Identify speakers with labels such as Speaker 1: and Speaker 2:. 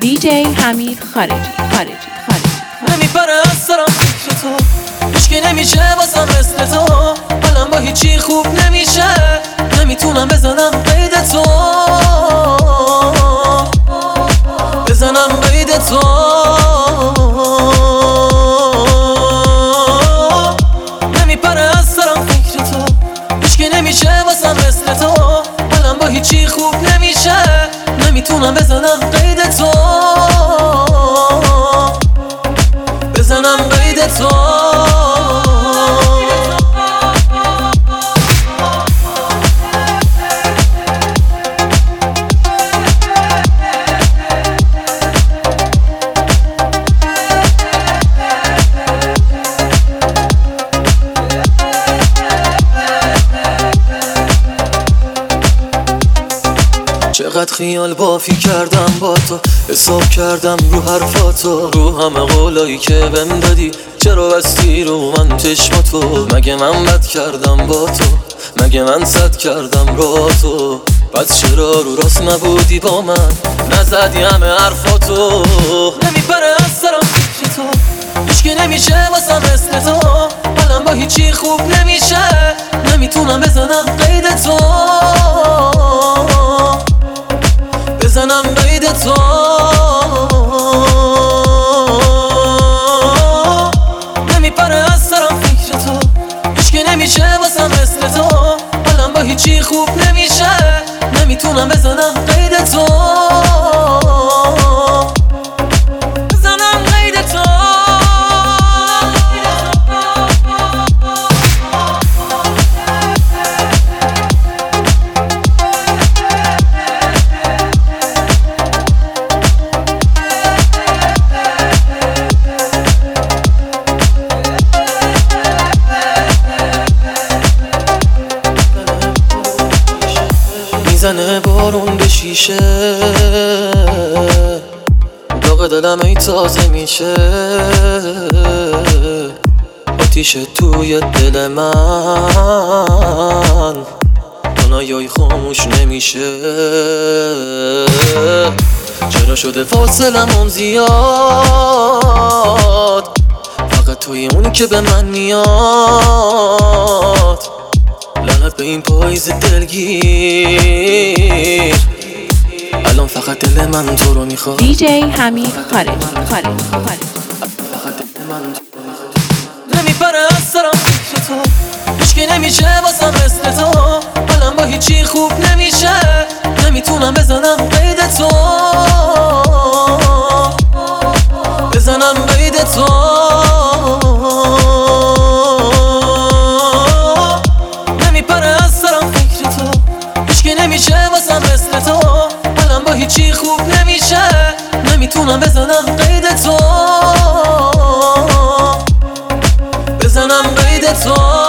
Speaker 1: DJ حمید خارجی.
Speaker 2: نمیپره از سرم فکر تو، هیچکی نمیشه واسم مثل تو. حالم با هیچی خوب نمیشه، نمیتونم بزنم قید تو، بزنم قید تو. نمیپره از سرم فکر تو، هیچکی نمیشه واسم مثل تو. حالم با هیچی خوب نمیشه، نمیتونم بزنم قید تو، بزنم قید تو. چقدر خیال بافی کردم با تو، حساب کردم رو حرفاتو، رو همه قولایی که بهم دادی. چرا بستی رو من چشماتو؟ مگه من بد کردم با تو؟ مگه من صد کردم را تو؟ پس چرا رو راست نبودی با من؟ نزدی همه حرفاتو. نمیپره از سرم فکر تو، هیچکی نمیشه واسم مثل تو. حالم با هیچی خوب نمیشه، نمیتونم بزنم قید تو، بزنم قید تو. نمیپره از سرم فکر تو، هیچکی نمیشه واسم مثل تو. حالم با هیچی خوب نمیشه، نمیتونم بزنم قید تو، بزنم قید تو. میزنه بارون به شیشه، داغ دلم ای تازه میشه. آتیش توی دل من، دنیای خاموش نمیشه. چرا شده فاصلمون زیاد؟ فقط توی اون که به من میاد. لعنت به این پاییز دلگیر، الان فقط دل من تو رو میخواد.
Speaker 1: DJ حمید خارجی.
Speaker 2: فقط دل من تو رو میخواد. نمیپره از سرم فکر تو، هیچکی نمیشه واسم مثل تو. حالم با هیچی خوب نمیشه، نمیتونم بزنم قید تو، بزنم قید تو. نمیشه واسم مثل تو. حالم با هیچی خوب نمیشه، نمیتونم بزنم قید تو، بزنم قید تو.